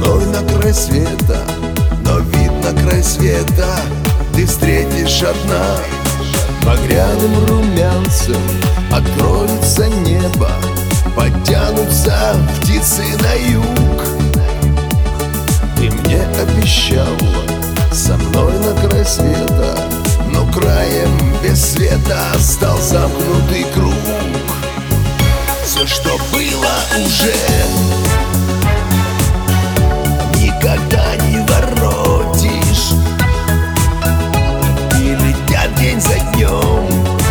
мной на край света, но видно край света ты встретишь одна. Багряным румянцем откроется небо, потянутся птицы на юг. Ты мне обещала со мной на край света, но краем без света стал замкнутый круг. Все, что было уже, никогда не воротишь. И летят день за днем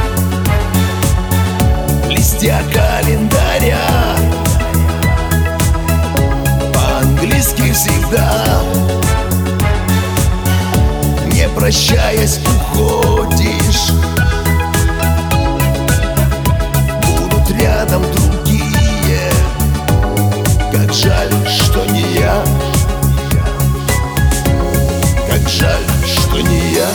листья календаря, по-английски всегда, не прощаясь, уходишь. Будут рядом другие, как жаль, что не я. Как жаль, что не я.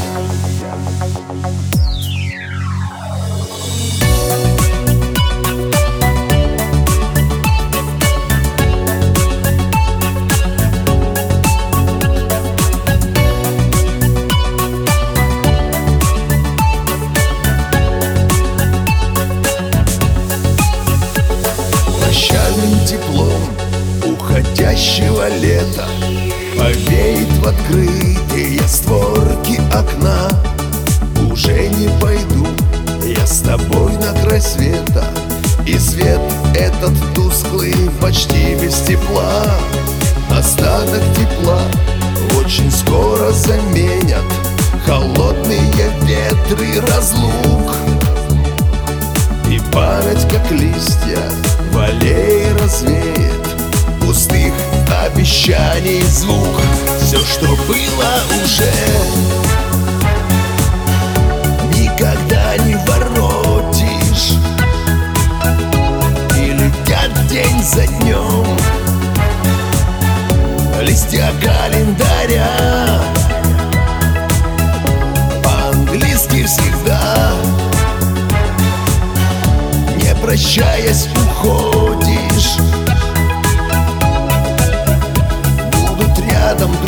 Прощальным теплом уходящего лета повеет в открытые створки окна. Уже не пойду я с тобой на край света, и свет этот тусклый почти без тепла. Остаток тепла очень скоро заменят холодные ветры разлук. И память, как листья, в аллее развеет пустых обещаний звук. Все, что было уже, никогда не воротишь. И летят день за днем листья календаря, по-английски всегда, не прощаясь, уходишь. Будут рядом